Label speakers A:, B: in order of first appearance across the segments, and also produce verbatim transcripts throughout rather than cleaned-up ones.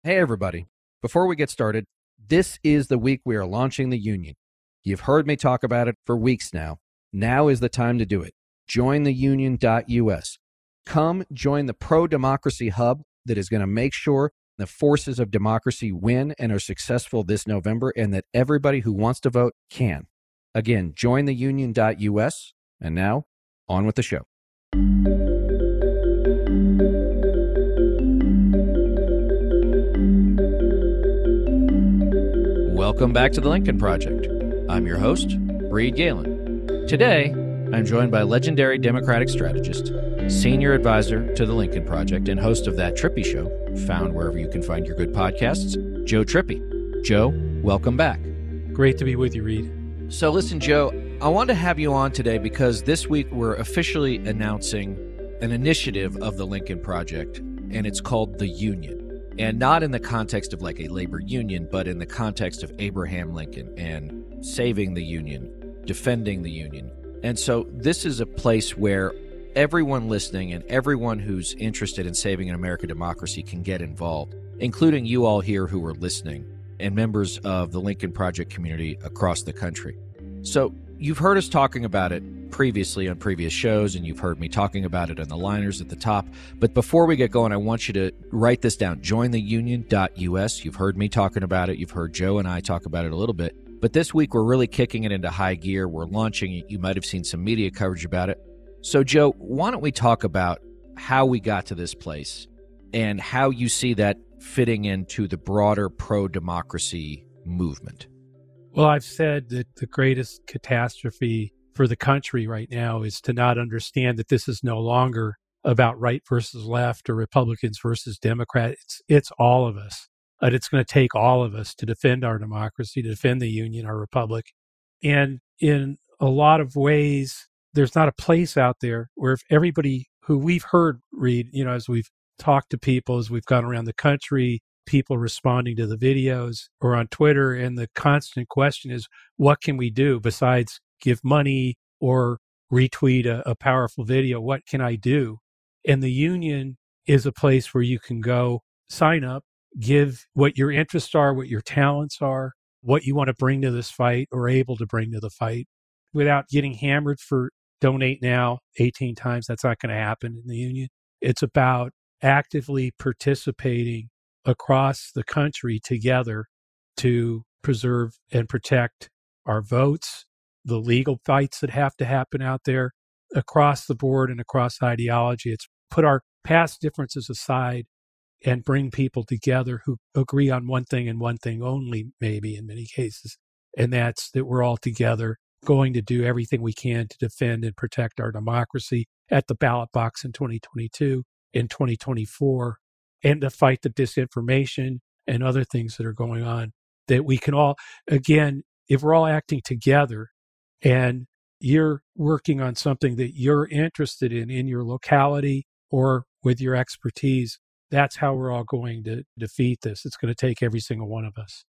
A: Hey, everybody. Before we get started, this is the week we are launching the union. You've heard me talk about it for weeks now. Now is the time to do it. join the union dot U S. Come join the pro-democracy hub that is going to make sure the forces of democracy win and are successful this November, and that everybody who wants to vote can. Again, join the union dot U S. And now, on with the show. Welcome back to the Lincoln Project. I'm your host, Reed Galen. Today, I'm joined by legendary Democratic strategist, senior advisor to the Lincoln Project, and host of That Trippi Show, found wherever you can find your good podcasts, Joe Trippi. Joe, welcome back.
B: Great to be with you, Reed.
A: So listen, Joe, I wanted to have you on today because this week we're officially announcing an initiative of the Lincoln Project, and it's called The Union. And not in the context of like a labor union, but in the context of Abraham Lincoln and saving the Union, defending the Union. And so this is a place where everyone listening and everyone who's interested in saving an American democracy can get involved, including you all here who are listening and members of the Lincoln Project community across the country. So you've heard us talking about it previously on previous shows, and you've heard me talking about it on the liners at the top. But before we get going, I want you to write this down, join the union dot U S. You've heard me talking about it. You've heard Joe and I talk about it a little bit. But this week, we're really kicking it into high gear. We're launching it. You might have seen some media coverage about it. So, Joe, why don't we talk about how we got to this place and how you see that fitting into the broader pro-democracy movement?
B: Well, I've said that the greatest catastrophe for the country right now is to not understand that this is no longer about right versus left or Republicans versus Democrats. It's, it's all of us. And it's going to take all of us to defend our democracy, to defend the Union, our republic. And in a lot of ways, there's not a place out there where if everybody who we've heard, Reed, you know, as we've talked to people, as we've gone around the country, people responding to the videos or on Twitter, and the constant question is, what can we do besides give money or retweet a, a powerful video? What can I do? And the union is a place where you can go sign up, give what your interests are, what your talents are, what you want to bring to this fight or able to bring to the fight without getting hammered for donate now eighteen times. That's not going to happen in the union. It's about actively participating across the country together to preserve and protect our votes, the legal fights that have to happen out there across the board and across ideology. It's put our past differences aside and bring people together who agree on one thing and one thing only, maybe in many cases. And that's that we're all together going to do everything we can to defend and protect our democracy at the ballot box in twenty twenty-two, in twenty twenty-four, and to fight the disinformation and other things that are going on, that we can all, again, if we're all acting together and you're working on something that you're interested in, in your locality or with your expertise, that's how we're all going to defeat this. It's going to take every single one of us.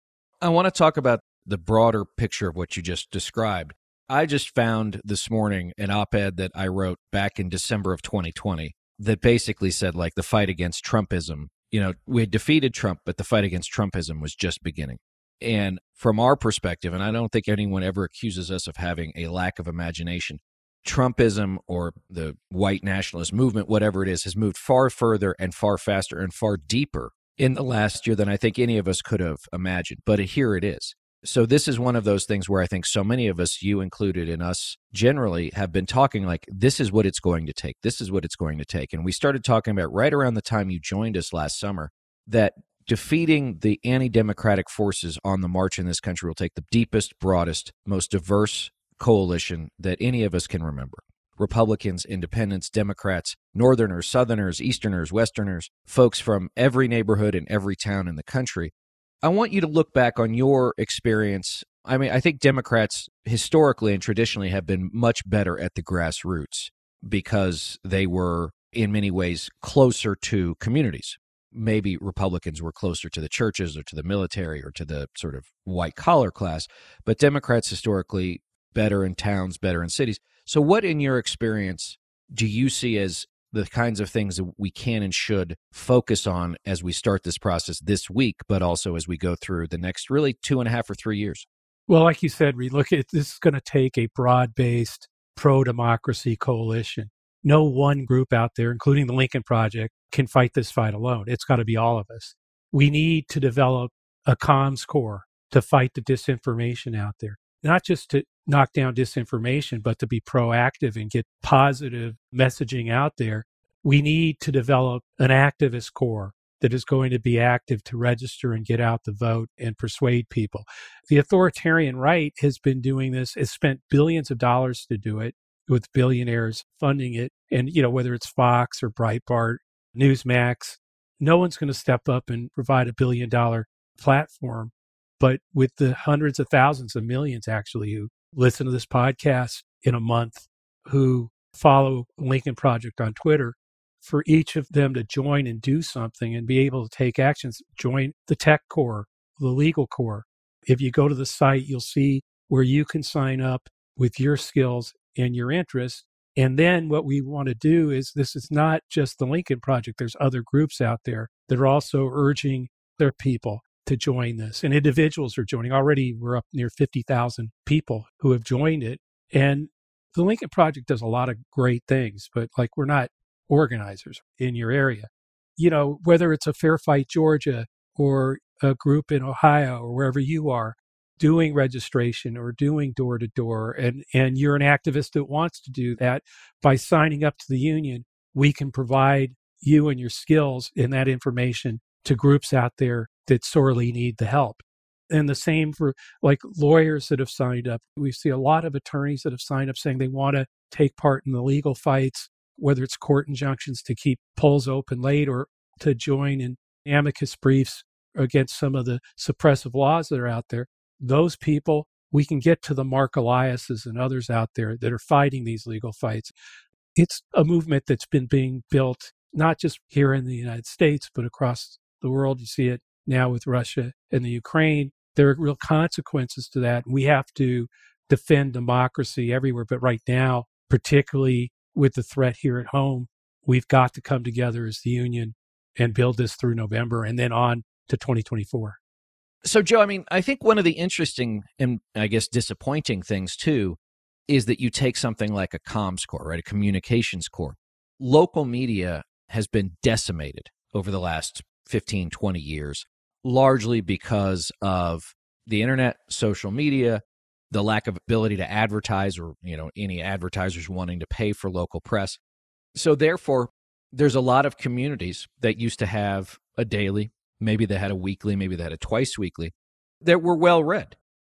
A: I want to talk about the broader picture of what you just described. I just found this morning an op-ed that I wrote back in December of twenty twenty that basically said, like, the fight against Trumpism. You know, we had defeated Trump, but the fight against Trumpism was just beginning. And from our perspective, and I don't think anyone ever accuses us of having a lack of imagination, Trumpism or the white nationalist movement, whatever it is, has moved far further and far faster and far deeper in the last year than I think any of us could have imagined. But here it is. So this is one of those things where I think so many of us, you included and us generally, have been talking like, this is what it's going to take. This is what it's going to take. And we started talking about right around the time you joined us last summer that defeating the anti-democratic forces on the march in this country will take the deepest, broadest, most diverse coalition that any of us can remember. Republicans, independents, Democrats, Northerners, Southerners, Easterners, Westerners, folks from every neighborhood and every town in the country. I want you to look back on your experience. I mean, I think Democrats historically and traditionally have been much better at the grassroots because they were in many ways closer to communities. Maybe Republicans were closer to the churches or to the military or to the sort of white collar class, but Democrats historically better in towns, better in cities. So what in your experience do you see as the kinds of things that we can and should focus on as we start this process this week, but also as we go through the next really two and a half or three years?
B: Well, like you said, Reed, look, at this is going to take a broad-based pro-democracy coalition. No one group out there, including the Lincoln Project, can fight this fight alone. It's got to be all of us. We need to develop a comms corps to fight the disinformation out there, not just to knock down disinformation, but to be proactive and get positive messaging out there. We need to develop an activist corps that is going to be active to register and get out the vote and persuade people. The authoritarian right has been doing this, has spent billions of dollars to do it, with billionaires funding it. And, you know, whether it's Fox or Breitbart, Newsmax, no one's going to step up and provide a billion dollar platform. But with the hundreds of thousands of millions actually who listen to this podcast in a month, who follow Lincoln Project on Twitter, for each of them to join and do something and be able to take actions, join the tech corps, the legal corps. If you go to the site, you'll see where you can sign up with your skills and your interests. And then what we want to do is, this is not just the Lincoln Project. There's other groups out there that are also urging their people to join this. And individuals are joining. Already we're up near fifty thousand people who have joined it. And the Lincoln Project does a lot of great things, but like, we're not organizers in your area. You know, whether it's a Fair Fight Georgia or a group in Ohio or wherever you are, doing registration or doing door to door, and and you're an activist that wants to do that, by signing up to the union, we can provide you and your skills and that information to groups out there that sorely need the help. And the same for like lawyers that have signed up. We see a lot of attorneys that have signed up saying they want to take part in the legal fights, whether it's court injunctions to keep polls open late or to join in amicus briefs against some of the suppressive laws that are out there. Those people, we can get to the Mark Eliases and others out there that are fighting these legal fights. It's a movement that's been being built, not just here in the United States, but across the world. You see it now with Russia and the Ukraine. There are real consequences to that. We have to defend democracy everywhere. But right now, particularly with the threat here at home, we've got to come together as the union and build this through November and then on to twenty twenty-four.
A: So, Joe, I mean, I think one of the interesting and I guess disappointing things, too, is that you take something like a comms corps, right, a communications corps. Local media has been decimated over the last fifteen, twenty years, largely because of the internet, social media, the lack of ability to advertise, or, you know, any advertisers wanting to pay for local press. So therefore, there's a lot of communities that used to have a daily, maybe they had a weekly, maybe they had a twice weekly, that were well read.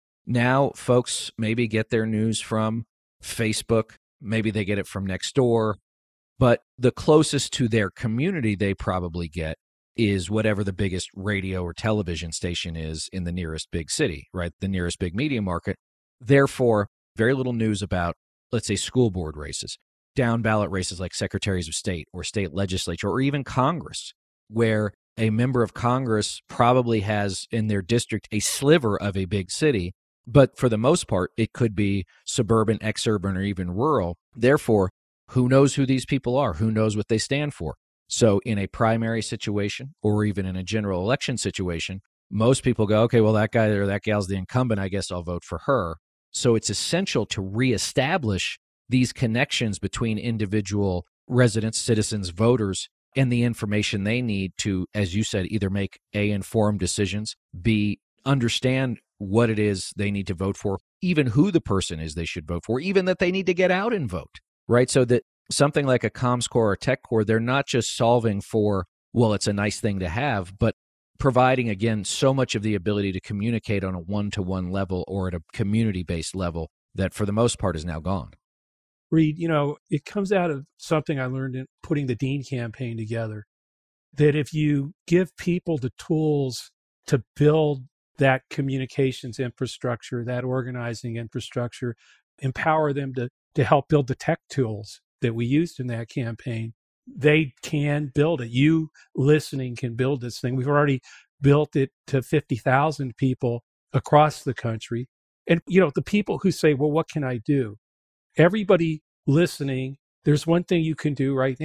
A: Now folks maybe get their news from Facebook, maybe they get it from Nextdoor, but the closest to their community they probably get is whatever the biggest radio or television station is in the nearest big city, right? The nearest big media market. Therefore, very little news about, let's say, school board races, down ballot races like secretaries of state or state legislature, or even Congress, where a member of Congress probably has in their district a sliver of a big city, but for the most part, it could be suburban, exurban, or even rural. Therefore, who knows who these people are? Who knows what they stand for? So in a primary situation, or even in a general election situation, most people go, okay, well, that guy or that gal's the incumbent, I guess I'll vote for her. So it's essential to reestablish these connections between individual residents, citizens, voters, and the information they need to, as you said, either make A, informed decisions, B, understand what it is they need to vote for, even who the person is they should vote for, even that they need to get out and vote, right? So that something like a comms corps or tech corps, they're not just solving for, well, it's a nice thing to have, but providing, again, so much of the ability to communicate on a one-to-one level or at a community-based level that for the most part is now gone.
B: Reed, you know, it comes out of something I learned in putting the Dean campaign together, that if you give people the tools to build that communications infrastructure, that organizing infrastructure, empower them to, to help build the tech tools that we used in that campaign, they can build it. You listening can build this thing. We've already built it to fifty thousand people across the country. And, you know, the people who say, well, what can I do? Everybody listening, there's one thing you can do right now.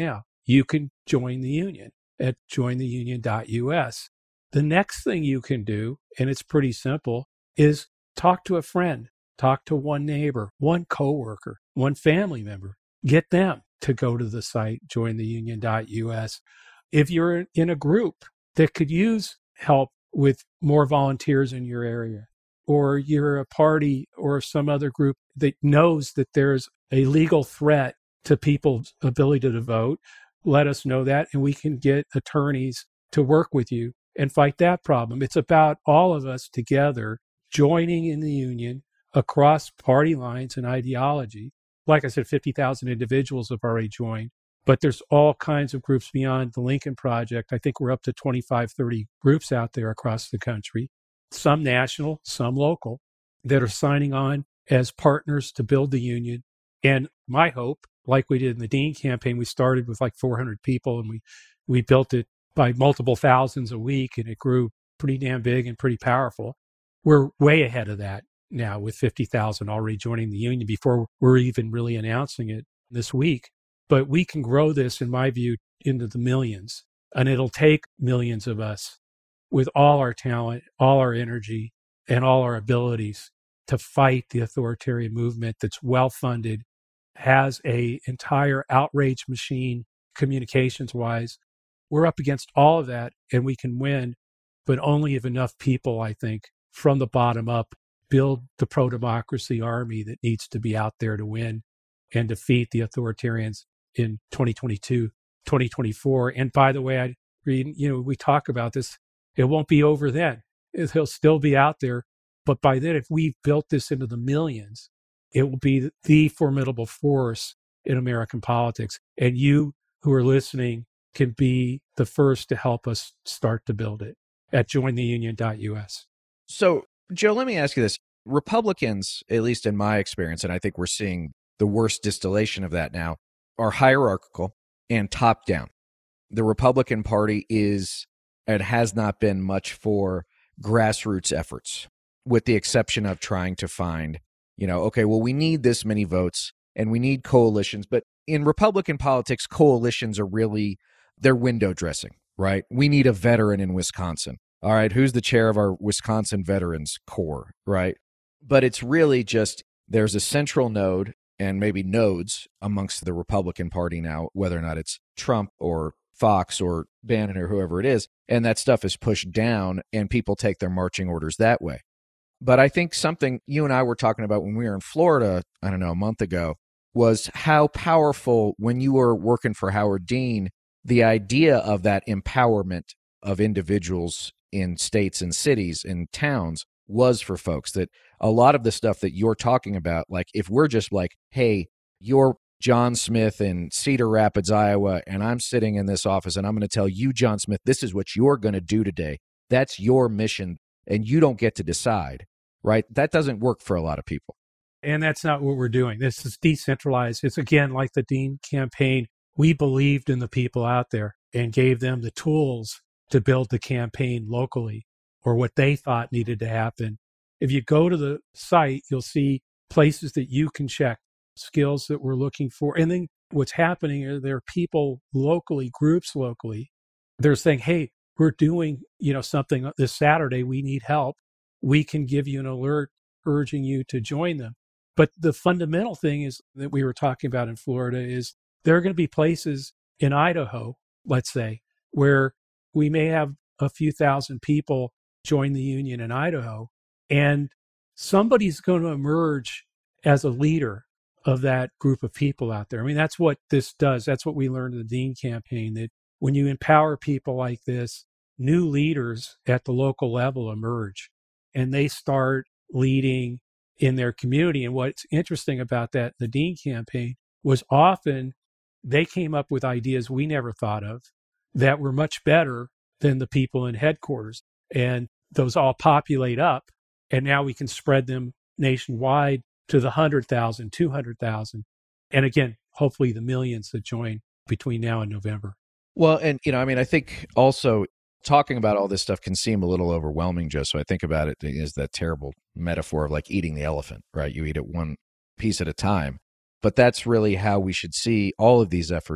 B: you can join the union at join the union dot U S. The next thing you can do, and it's pretty simple, is talk to a friend, talk to one neighbor, one coworker, one family member. Get them to go to the site, join the union dot U S. If you're in a group that could use help with more volunteers in your area, or you're a party or some other group that knows that there's a legal threat to people's ability to vote, let us know that, and we can get attorneys to work with you and fight that problem. It's about all of us together joining in the union across party lines and ideology. Like I said, fifty thousand individuals have already joined, but there's all kinds of groups beyond the Lincoln Project. I think we're up to twenty-five, thirty groups out there across the country, some national, some local, that are signing on as partners to build the union. And my hope, like we did in the Dean campaign, we started with like four hundred people and we, we built it by multiple thousands a week, and it grew pretty damn big and pretty powerful. We're way ahead of that now with fifty thousand already joining the union before we're even really announcing it this week. But we can grow this, in my view, into the millions, and it'll take millions of us with all our talent, all our energy, and all our abilities to fight the authoritarian movement that's well-funded, has a entire outrage machine communications-wise. We're up against all of that, and we can win, but only if enough people, I think, from the bottom up, build the pro-democracy army that needs to be out there to win and defeat the authoritarians in twenty twenty-two, twenty twenty-four. And by the way, I read, you know, we talk about this, it won't be over then. He'll still be out there. But by then, if we've built this into the millions, it will be the formidable force in American politics. And you who are listening can be the first to help us start to build it at join the union dot U S.
A: So, Joe, let me ask you this. Republicans, at least in my experience, and I think we're seeing the worst distillation of that now, are hierarchical and top-down. The Republican Party is and has not been much for grassroots efforts, with the exception of trying to find, you know, okay, well, we need this many votes and we need coalitions. But in Republican politics, coalitions are really, they're window dressing, right? We need a veteran in Wisconsin. All right, who's the chair of our Wisconsin Veterans Corps, right? But it's really just there's a central node and maybe nodes amongst the Republican Party now, whether or not it's Trump or Fox or Bannon or whoever it is, and that stuff is pushed down and people take their marching orders that way. But I think something you and I were talking about when we were in Florida, I don't know, a month ago, was how powerful when you were working for Howard Dean, the idea of that empowerment of individuals in states and cities and towns was for folks, that a lot of the stuff that you're talking about, like if we're just like, hey, you're John Smith in Cedar Rapids, Iowa, and I'm sitting in this office and I'm going to tell you, John Smith, this is what you're going to do today. That's your mission and you don't get to decide, right? That doesn't work for a lot of people.
B: And that's not what we're doing. This is decentralized. It's again, like the Dean campaign. We believed in the people out there and gave them the tools to build the campaign locally, or what they thought needed to happen. If you go to the site, you'll see places that you can check, skills that we're looking for. And then what's happening is there are people locally, groups locally, they're saying, hey, we're doing, you know, something this Saturday, we need help. We can give you an alert urging you to join them. But the fundamental thing is that we were talking about in Florida is there are going to be places in Idaho, let's say, where we may have a few thousand people join the union in Idaho, and somebody's going to emerge as a leader of that group of people out there. I mean, that's what this does. That's what we learned in the Dean campaign, that when you empower people like this, new leaders at the local level emerge, and they start leading in their community. And what's interesting about that, the Dean campaign, was often they came up with ideas we never thought of that were much better than the people in headquarters. And those all populate up, and now we can spread them nationwide to the one hundred thousand, two hundred thousand. And again, hopefully the millions that join between now and November.
A: Well, and, you know, I mean, I think also talking about all this stuff can seem a little overwhelming, Joe. So I think about it as that terrible metaphor of like eating the elephant, right? You eat it one piece at a time. But that's really how we should see all of these efforts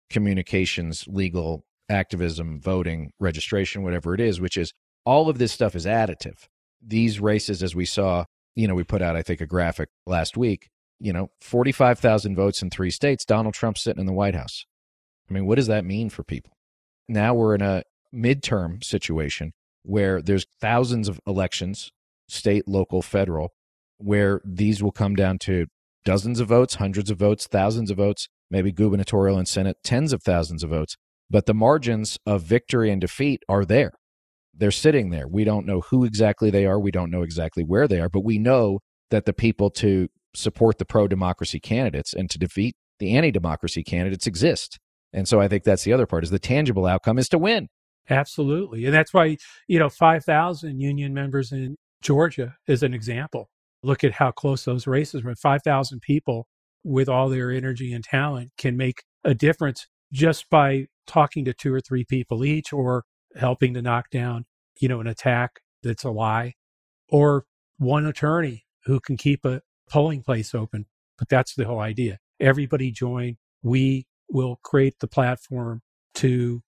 A: communications, legal, activism, voting, registration, whatever it is, which is all of this stuff is additive. These races, as we saw, you know, we put out, I think, a graphic last week, you know, forty-five thousand votes in three states, Donald Trump sitting in the White House. I mean, what does that mean for people? Now we're in a midterm situation where there's thousands of elections, state, local, federal, where these will come down to dozens of votes, hundreds of votes, thousands of votes, maybe gubernatorial and Senate, tens of thousands of votes. But the margins of victory and defeat are there. They're sitting there. We don't know who exactly they are. We don't know exactly where they are, but we know that the people to support the pro-democracy candidates and to defeat the anti-democracy candidates exist. And so I think that's the other part, is the tangible outcome is to win.
B: Absolutely. And that's why, you know, five thousand union members in Georgia is an example. Look at how close those races were. five thousand people with all their energy and talent can make a difference just by talking to two or three people each, or helping to knock down, you know, an attack that's a lie, or one attorney who can keep a polling place open. But that's the whole idea. Everybody join. We will create the platform to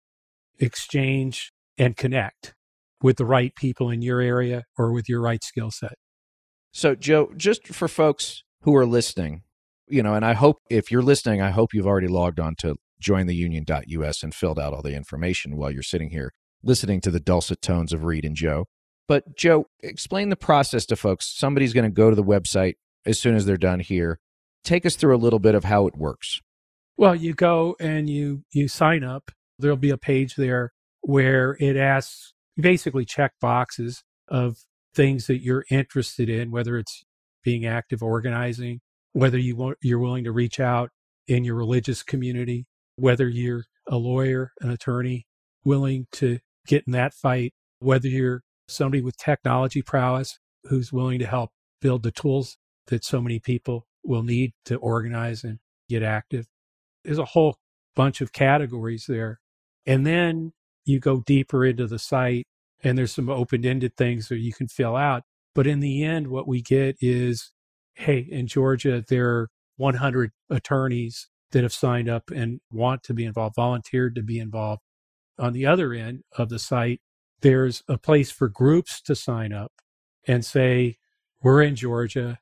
B: exchange and connect with the right people in your area or with your right skill set.
A: So, Joe, just for folks who are listening, you know, and I hope if you're listening, I hope you've already logged on to join the union dot U S and filled out all the information while you're sitting here listening to the dulcet tones of Reed and Joe. But Joe, explain the process to folks. Somebody's going to go to the website as soon as they're done here. Take us through a little bit of how it works.
B: Well, you go and you you sign up. There'll be a page there where it asks, basically check boxes of things that you're interested in, whether it's being active organizing, whether you want, you're willing to reach out in your religious community, whether you're a lawyer, an attorney, willing to get in that fight, whether you're somebody with technology prowess who's willing to help build the tools that so many people will need to organize and get active. There's a whole bunch of categories there. And then you go deeper into the site, and there's some open-ended things that you can fill out. But in the end, what we get is, hey, in Georgia, there are one hundred attorneys that have signed up and want to be involved, volunteered to be involved. On the other end of the site, there's a place for groups to sign up and say, we're in Georgia.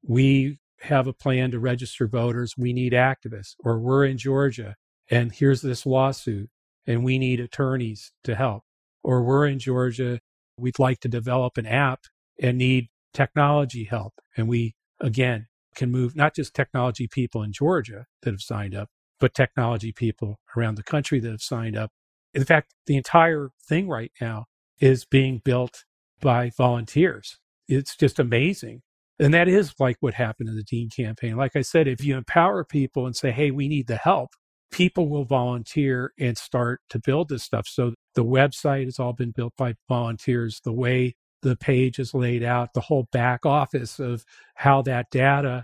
B: We have a plan to register voters. We need activists. Or we're in Georgia, and here's this lawsuit, and we need attorneys to help. Or we're in Georgia, we'd like to develop an app and need technology help. And we, again, can move not just technology people in Georgia that have signed up, but technology people around the country that have signed up. In fact, the entire thing right now is being built by volunteers. It's just amazing. And that is like what happened in the Dean campaign. Like I said, if you empower people and say, hey, we need the help, people will volunteer and start to build this stuff. So the website has all been built by volunteers. The way the page is laid out, the whole back office of how that data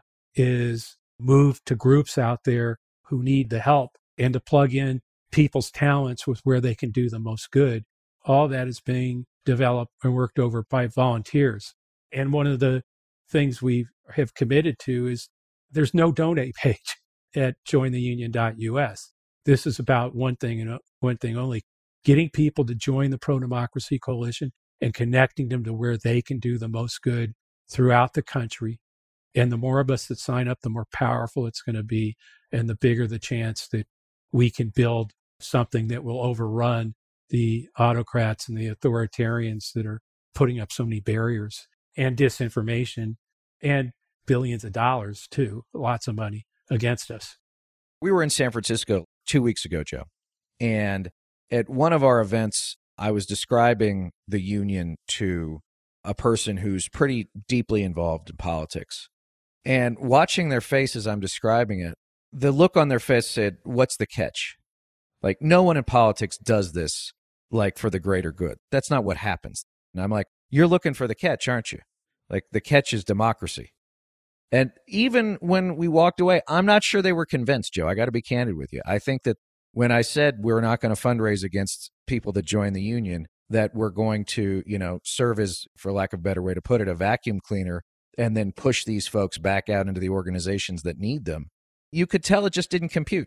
B: is moved to groups out there who need the help, and to plug in people's talents with where they can do the most good. All that is being developed and worked over by volunteers. And one of the things we have committed to is there's no donate page at join the union dot U S. This is about one thing and one thing only, getting people to join the Pro-Democracy Coalition and connecting them to where they can do the most good throughout the country. And the more of us that sign up, the more powerful it's going to be, and the bigger the chance that we can build something that will overrun the autocrats and the authoritarians that are putting up so many barriers and disinformation and billions of dollars, too, lots of money against us.
A: We were in San Francisco two weeks ago, Joe, and at one of our events, I was describing the union to a person who's pretty deeply involved in politics. And watching their face as I'm describing it, the look on their face said, what's the catch? Like, no one in politics does this, like, for the greater good. That's not what happens. And I'm like, you're looking for the catch, aren't you? Like, the catch is democracy. And even when we walked away, I'm not sure they were convinced, Joe. I got to be candid with you. I think that when I said we're not going to fundraise against people that join the union, that we're going to, you know, serve as, for lack of a better way to put it, a vacuum cleaner, and then push these folks back out into the organizations that need them, you could tell it just didn't compute.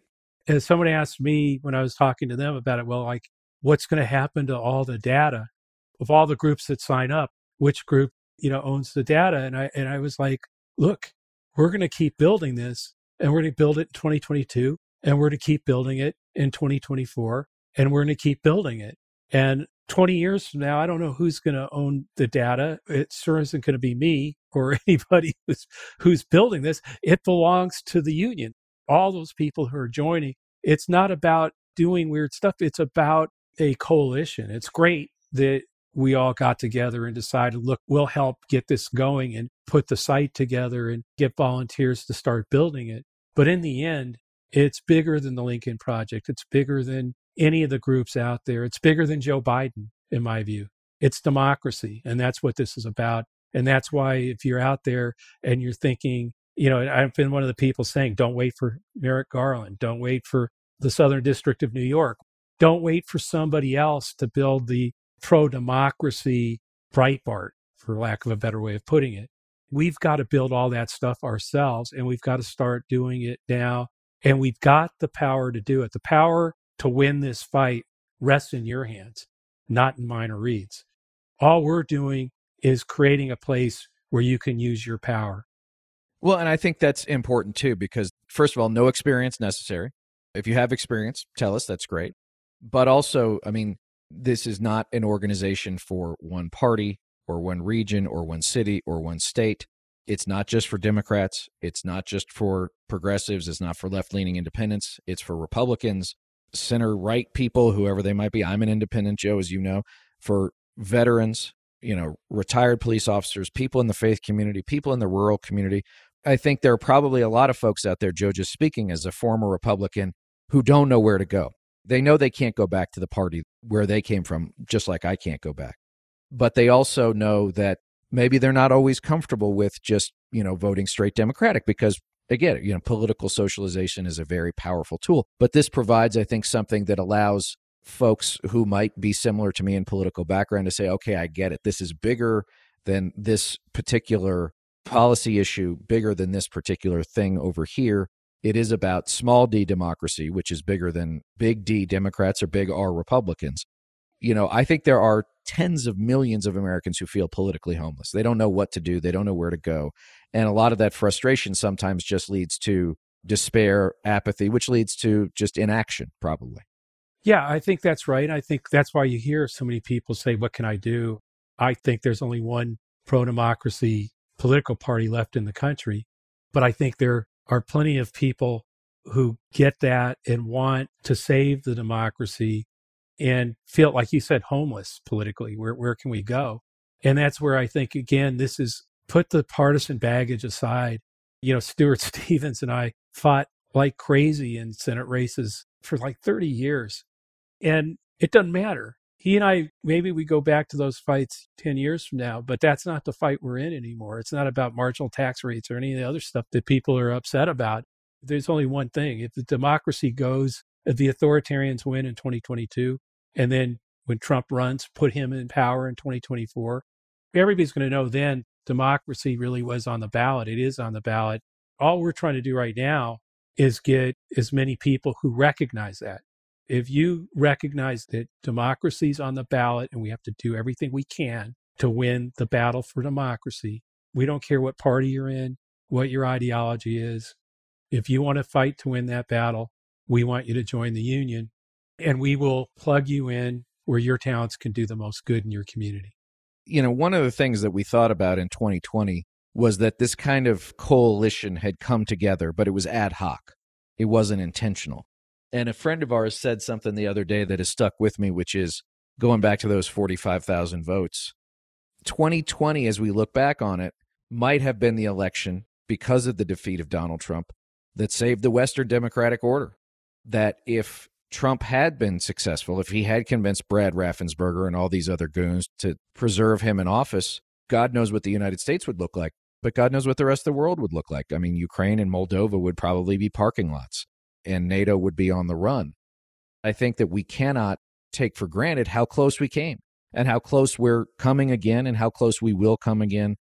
B: as someone asked me when I was talking to them about it, well, like, what's going to happen to all the data of all the groups that sign up? Which group, you know, owns the data? And I and I was like, look, we're going to keep building this, and we're going to build it in twenty twenty-two, and we're going to keep building it in twenty twenty-four, and we're going to keep building it. And twenty years from now, I don't know who's going to own the data. It sure isn't going to be me or anybody who's who's building this. It belongs to the union. All those people who are joining. It's not about doing weird stuff. It's about a coalition. It's great that we all got together and decided, look, we'll help get this going and put the site together and get volunteers to start building it. But in the end, it's bigger than the Lincoln Project. It's bigger than any of the groups out there. It's bigger than Joe Biden, in my view. It's democracy. And that's what this is about. And that's why if you're out there and you're thinking, you know, I've been one of the people saying, don't wait for Merrick Garland. Don't wait for the Southern District of New York. Don't wait for somebody else to build the pro-democracy Breitbart, for lack of a better way of putting it. We've got to build all that stuff ourselves, and we've got to start doing it now. And we've got the power to do it. The power to win this fight rests in your hands, not in mine or Reed's. All we're doing is creating a place where you can use your power.
A: Well, and I think that's important too, because first of all, no experience necessary. If you have experience, tell us, that's great. But also, I mean, this is not an organization for one party or one region or one city or one state. It's not just for Democrats. It's not just for progressives. It's not for left-leaning independents. It's for Republicans, center-right people, whoever they might be. I'm an independent, Joe, as you know, for veterans, you know, retired police officers, people in the faith community, people in the rural community. I think there are probably a lot of folks out there, Joe, just speaking as a former Republican, who don't know where to go. They know they can't go back to the party where they came from, just like I can't go back. But they also know that maybe they're not always comfortable with just, you know, voting straight Democratic because, again, you know, political socialization is a very powerful tool. But this provides, I think, something that allows folks who might be similar to me in political background to say, okay, I get it. This is bigger than this particular policy issue, bigger than this particular thing over here. It is about small d democracy, which is bigger than big D Democrats or big R Republicans. You know, I think there are tens of millions of Americans who feel politically homeless. They don't know what to do. They don't know where to go. And a lot of that frustration sometimes just leads to despair, apathy, which leads to just inaction, probably.
B: Yeah, I think that's right. I think that's why you hear so many people say, what can I do? I think there's only one pro-democracy political party left in the country. But I think there are plenty of people who get that and want to save the democracy and feel, like you said, homeless politically. Where where can we go? And that's where I think, again, this is put the partisan baggage aside. You know, Stuart Stevens and I fought like crazy in Senate races for like thirty years. And it doesn't matter. He and I, maybe we go back to those fights ten years from now, but that's not the fight we're in anymore. It's not about marginal tax rates or any of the other stuff that people are upset about. There's only one thing. If the democracy goes, if the authoritarians win in twenty twenty-two, and then when Trump runs, put him in power in twenty twenty-four, everybody's going to know then democracy really was on the ballot. It is on the ballot. All we're trying to do right now is get as many people who recognize that. If you recognize that democracy is on the ballot and we have to do everything we can to win the battle for democracy, we don't care what party you're in, what your ideology is. If you want to fight to win that battle, we want you to join the union, and we will plug you in where your talents can do the most good in your community.
A: You know, one of the things that we thought about in twenty twenty was that this kind of coalition had come together, but it was ad hoc. It wasn't intentional. And a friend of ours said something the other day that has stuck with me, which is going back to those forty-five thousand votes. twenty twenty, as we look back on it, might have been the election, because of the defeat of Donald Trump, that saved the Western democratic order. That if Trump had been successful, if he had convinced Brad Raffensperger and all these other goons to preserve him in office, God knows what the United States would look like, but God knows what the rest of the world would look like. I mean, Ukraine and Moldova would probably be parking lots, and NATO would be on the run. I think that we cannot take for granted how close we came and how close we're coming again and how close we will come again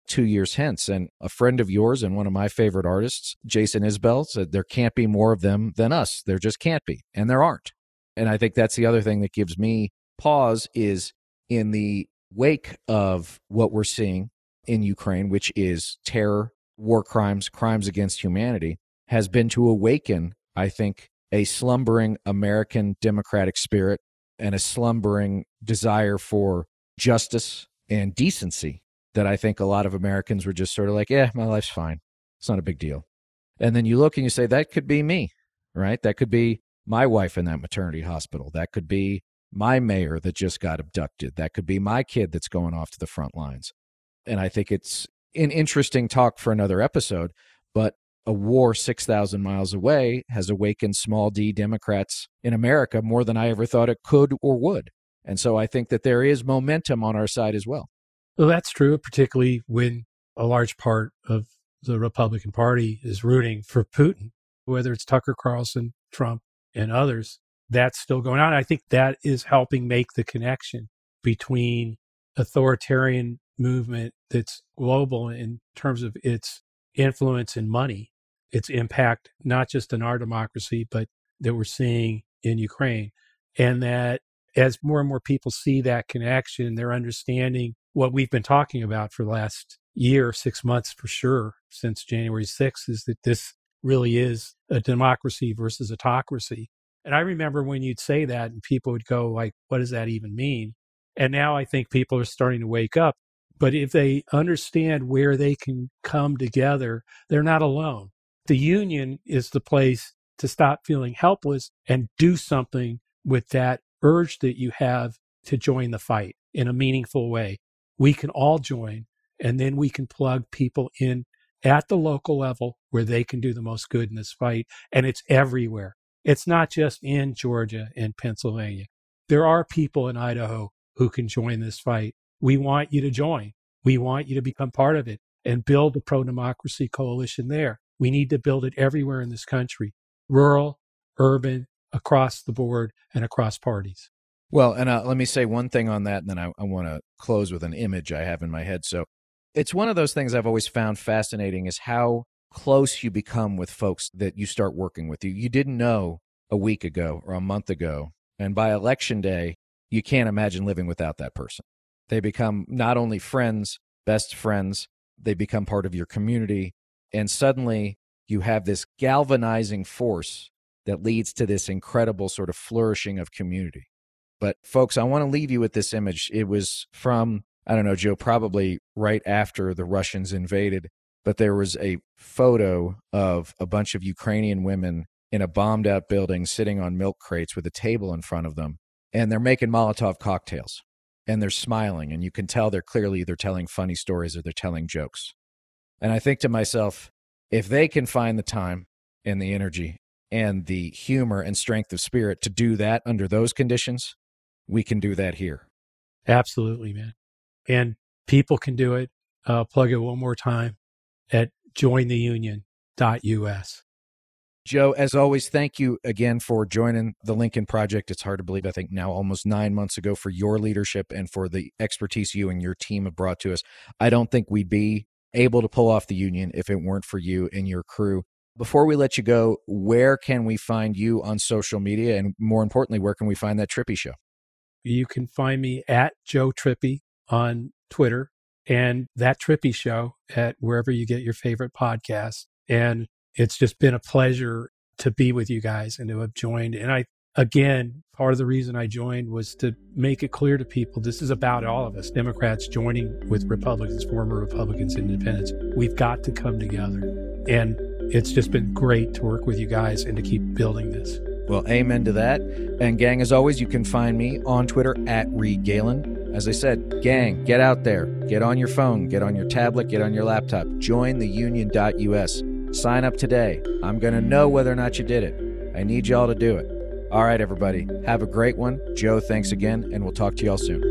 A: two years hence. And a friend of yours and one of my favorite artists, Jason Isbell, said there can't be more of them than us. There just can't be. And there aren't. And I think that's the other thing that gives me pause is in the wake of what we're seeing in Ukraine, which is terror, war crimes, crimes against humanity, has been to awaken, I think, a slumbering American democratic spirit and a slumbering desire for justice and decency that I think a lot of Americans were just sort of like, yeah, my life's fine. It's not a big deal. And then you look and you say, that could be me, right? That could be my wife in that maternity hospital. That could be my mayor that just got abducted. That could be my kid that's going off to the front lines. And I think it's an interesting talk for another episode, but a war six thousand miles away has awakened small d Democrats in America more than I ever thought it could or would. And so I think that there is momentum on our side as well.
B: Well, that's true, particularly when a large part of the Republican Party is rooting for Putin, whether it's Tucker Carlson, Trump, and others. That's still going on. I think that is helping make the connection between authoritarian movement that's global in terms of its influence and money, its impact, not just in our democracy, but that we're seeing in Ukraine. And that as more and more people see that connection, they're understanding what we've been talking about for the last year, six months for sure, since January sixth, is that this really is a democracy versus autocracy. And I remember when you'd say that and people would go like, what does that even mean? And now I think people are starting to wake up. But if they understand where they can come together, they're not alone. The union is the place to stop feeling helpless and do something with that urge that you have to join the fight in a meaningful way. We can all join, and then we can plug people in at the local level where they can do the most good in this fight. And it's everywhere. It's not just in Georgia and Pennsylvania. There are people in Idaho who can join this fight. We want you to join. We want you to become part of it and build a pro-democracy coalition there. We need to build it everywhere in this country, rural, urban, across the board, and across parties.
A: Well, and uh, let me say one thing on that, and then I, I want to close with an image I have in my head. So it's one of those things I've always found fascinating is how close you become with folks that you start working with. You, you didn't know a week ago or a month ago, and by election day, you can't imagine living without that person. They become not only friends, best friends, they become part of your community, and suddenly you have this galvanizing force that leads to this incredible sort of flourishing of community. But folks, I want to leave you with this image. It was from, I don't know, Joe, probably right after the Russians invaded, but there was a photo of a bunch of Ukrainian women in a bombed out building sitting on milk crates with a table in front of them, and they're making Molotov cocktails, and they're smiling, and you can tell they're clearly either telling funny stories or they're telling jokes. And I think to myself, if they can find the time and the energy and the humor and strength of spirit to do that under those conditions, we can do that here.
B: Absolutely, man. And people can do it. Uh, plug it one more time at join the union dot U S.
A: Joe, as always, thank you again for joining the Lincoln Project. It's hard to believe, I think now almost nine months ago, for your leadership and for the expertise you and your team have brought to us. I don't think we'd be able to pull off the union if it weren't for you and your crew. Before we let you go, where can we find you on social media? And more importantly, where can we find that Trippy Show?
B: You can find me at Joe Trippy on Twitter and that Trippy Show at wherever you get your favorite podcasts. And it's just been a pleasure to be with you guys and to have joined. And I, again, part of the reason I joined was to make it clear to people this is about all of us, Democrats joining with Republicans, former Republicans, independents. We've got to come together. And it's just been great to work with you guys and to keep building this.
A: Well, amen to that. And gang, as always, you can find me on Twitter at Reed Galen. As I said, gang, get out there. Get on your phone. Get on your tablet. Get on your laptop. join the union dot U S. Sign up today. I'm going to know whether or not you did it. I need y'all to do it. All right, everybody. Have a great one. Joe, thanks again, and we'll talk to y'all soon.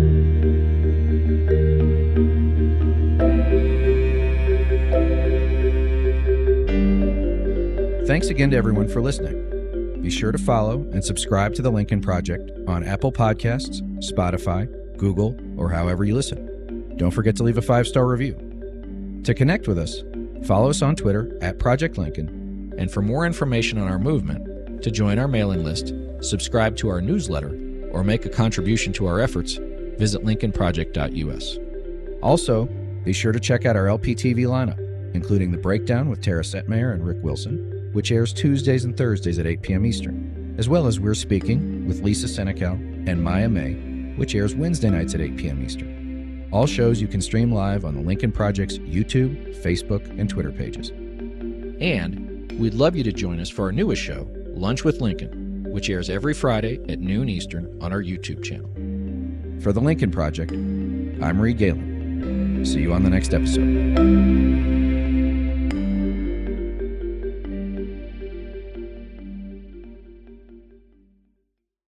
A: Thanks again to everyone for listening. Be sure to follow and subscribe to The Lincoln Project on Apple Podcasts, Spotify, Google, or however you listen. Don't forget to leave a five-star review. To connect with us, follow us on Twitter at Project Lincoln, and for more information on our movement, to join our mailing list, subscribe to our newsletter, or make a contribution to our efforts, visit lincoln project dot u s. Also, be sure to check out our L P T V lineup, including The Breakdown with Tara Setmayer and Rick Wilson, which airs Tuesdays and Thursdays at eight p.m. Eastern, as well as We're Speaking with Lisa Senecal and Maya May, which airs Wednesday nights at eight p.m. Eastern. All shows you can stream live on the Lincoln Project's YouTube, Facebook, and Twitter pages. And we'd love you to join us for our newest show, Lunch with Lincoln, which airs every Friday at noon Eastern on our YouTube channel. For the Lincoln Project, I'm Reed Galen. See you on the next episode.